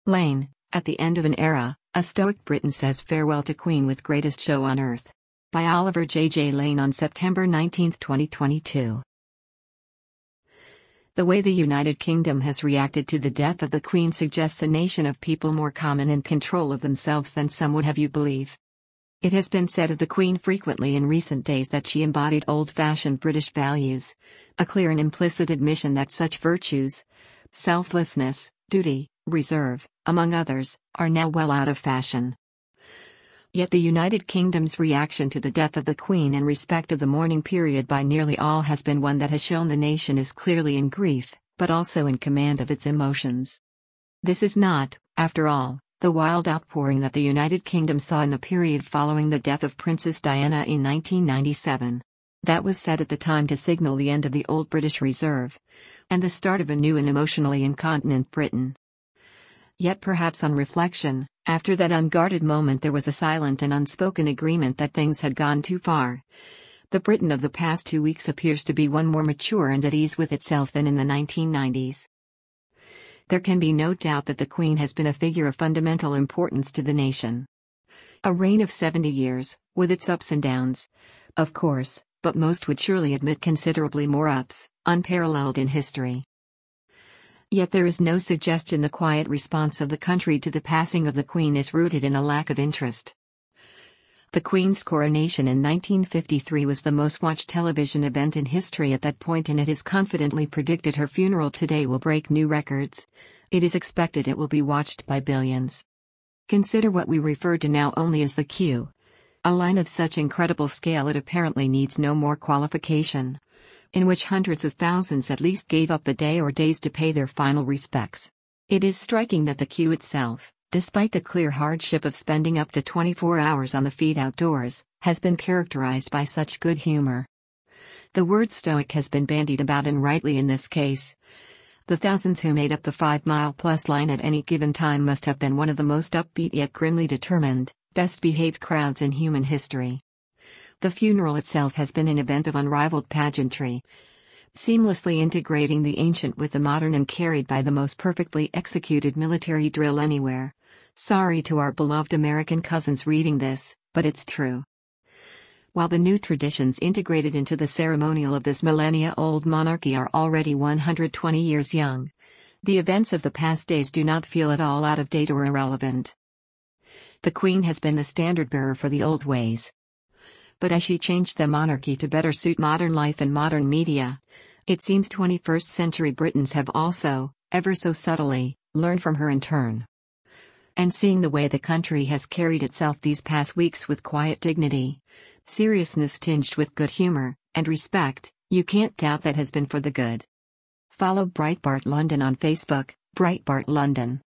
Lane, at the end of an era, a stoic Briton says farewell to Queen with greatest show on earth. By Oliver J. Lane on September 19, 2022. The way the United Kingdom has reacted to the death of the Queen suggests a nation of people more calm and in control of themselves than some would have you believe. It has been said of the Queen frequently in recent days that she embodied old-fashioned British values, a clear and implicit admission that such virtues, selflessness, duty, reserve, among others, are now well out of fashion. Yet the United Kingdom's reaction to the death of the Queen in respect of the mourning period by nearly all has been one that has shown the nation is clearly in grief, but also in command of its emotions. This is not, after all, the wild outpouring that the United Kingdom saw in the period following the death of Princess Diana in 1997. That was said at the time to signal the end of the old British Reserve, and the start of a new and emotionally incontinent Britain. Yet perhaps on reflection, after that unguarded moment there was a silent and unspoken agreement that things had gone too far. The Britain of the past 2 weeks appears to be one more mature and at ease with itself than in the 1990s. There can be no doubt that the Queen has been a figure of fundamental importance to the nation. A reign of 70 years, with its ups and downs, of course, but most would surely admit considerably more ups, unparalleled in history. Yet there is no suggestion the quiet response of the country to the passing of the Queen is rooted in a lack of interest. The Queen's coronation in 1953 was the most watched television event in history at that point, and it is confidently predicted her funeral today will break new records. It is expected it will be watched by billions. Consider what we refer to now only as the queue. A line of such incredible scale it apparently needs no more qualification, in which hundreds of thousands at least gave up a day or days to pay their final respects. It is striking that the queue itself, despite the clear hardship of spending up to 24 hours on the feet outdoors, has been characterized by such good humor. The word stoic has been bandied about, and rightly in this case. The thousands who made up the 5-mile-plus line at any given time must have been one of the most upbeat yet grimly determined, best-behaved crowds in human history. The funeral itself has been an event of unrivaled pageantry, seamlessly integrating the ancient with the modern and carried by the most perfectly executed military drill anywhere. Sorry to our beloved American cousins reading this, but it's true. While the new traditions integrated into the ceremonial of this millennia-old monarchy are already 120 years young, the events of the past days do not feel at all out of date or irrelevant. The Queen has been the standard-bearer for the old ways. But as she changed the monarchy to better suit modern life and modern media, it seems 21st century Britons have also, ever so subtly, learned from her in turn. And seeing the way the country has carried itself these past weeks with quiet dignity, seriousness tinged with good humor, and respect, you can't doubt that has been for the good. Follow Breitbart London on Facebook, Breitbart London.